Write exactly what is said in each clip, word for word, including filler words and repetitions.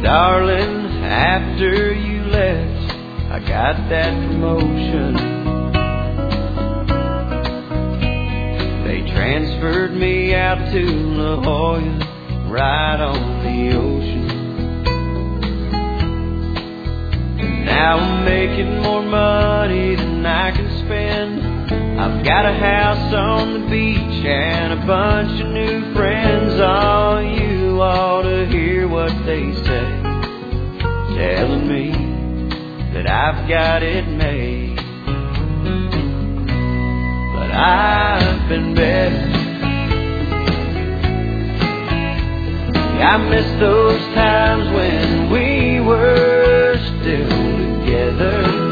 Darling, after you left, I got that promotion. They transferred me out to La Jolla, right on the ocean. And now I'm making more money than I can spend. I've got a house on the beach and a bunch of new friends. Oh, you ought to hear what they say, telling me that I've got it made. But I've been better. I miss those times when we were still together.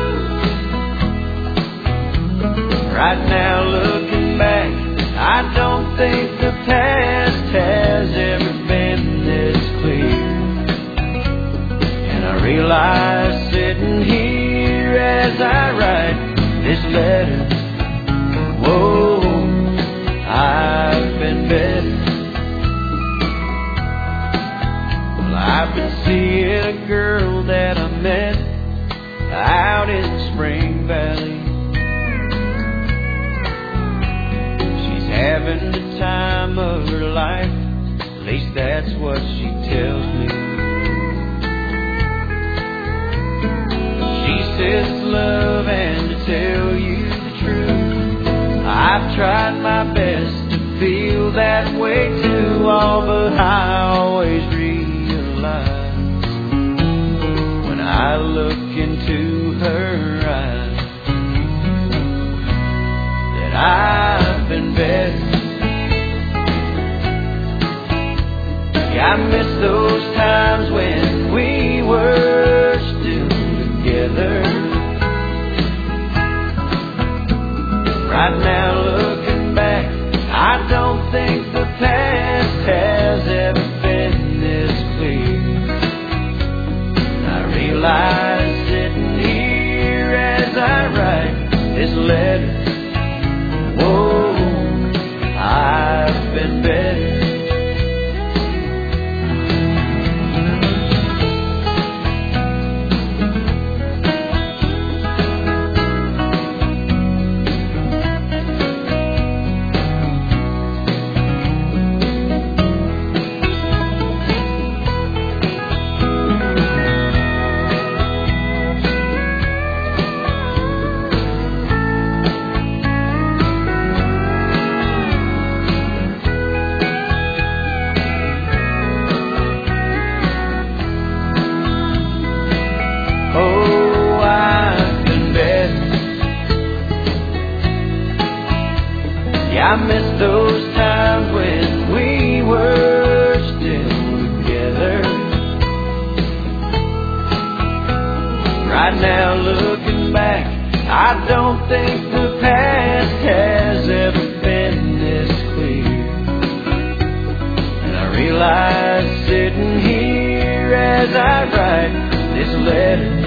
Right now, looking back, I don't think the past has ever been this clear. And I realize sitting here as I write this letter, whoa, I've been better. Well, I've been seeing a girl that I met out in Spring Valley. Having the time of her life, at least that's what she tells me. She says it's love, and to tell you the truth, I've tried my best to feel that way too. Oh, but I always realize when I look into her eyes that I've been better. Yeah, I miss those times when we were still together. Right now, looking back, I don't think the past has ever been this clear. And I realize sitting here as I write this letter, whoa, I've been better. I miss those times when we were still together. Right now, looking back, I don't think the past has ever been this clear. And I realize sitting here as I write this letter,